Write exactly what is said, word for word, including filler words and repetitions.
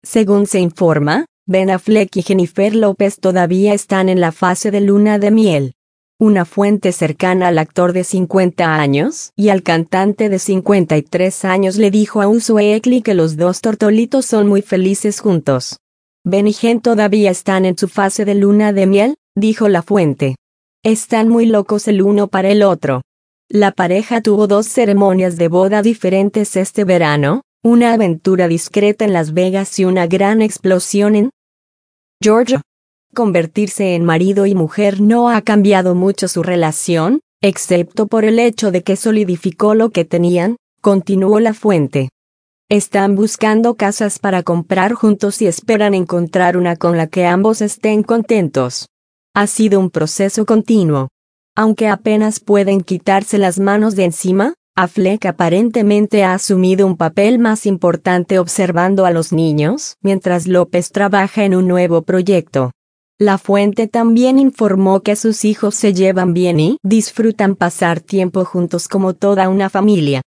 Según se informa, Ben Affleck y Jennifer López todavía están en la fase de luna de miel. Una fuente cercana al actor de cincuenta años y al cantante de cincuenta y tres años le dijo a Us Weekly que los dos tortolitos son muy felices juntos. Ben y Jen todavía están en su fase de luna de miel, dijo la fuente. Están muy locos el uno para el otro. La pareja tuvo dos ceremonias de boda diferentes este verano, una aventura discreta en Las Vegas y una gran explosión en Georgia. Convertirse en marido y mujer no ha cambiado mucho su relación, excepto por el hecho de que solidificó lo que tenían, continuó la fuente. Están buscando casas para comprar juntos y esperan encontrar una con la que ambos estén contentos. Ha sido un proceso continuo. Aunque apenas pueden quitarse las manos de encima, Affleck aparentemente ha asumido un papel más importante observando a los niños, mientras López trabaja en un nuevo proyecto. La fuente también informó que sus hijos se llevan bien y disfrutan pasar tiempo juntos como toda una familia.